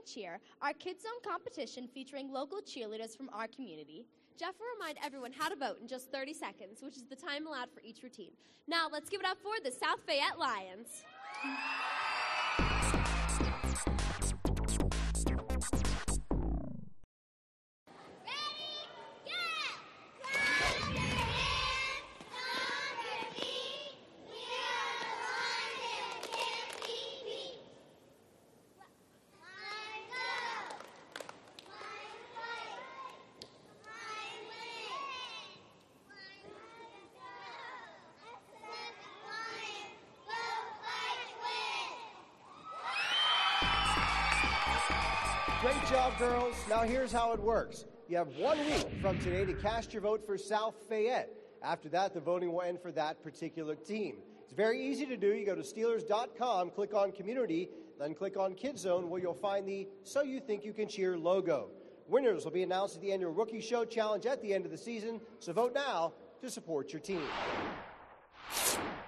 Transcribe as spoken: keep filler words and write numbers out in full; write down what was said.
Cheer, our Kids Zone competition featuring local cheerleaders from our community. Jeff will remind everyone how to vote in just thirty seconds, which is the time allowed for each routine. Now, let's give it up for the South Fayette Lions. Great job, girls. Now here's how it works. You have one week from today to cast your vote for South Fayette. After that, the voting will end for that particular team. It's very easy to do. You go to Steelers dot com, click on Community, then click on Kids Zone, where you'll find the So You Think You Can Cheer logo. Winners will be announced at the annual Rookie Show Challenge at the end of the season, so vote now to support your team.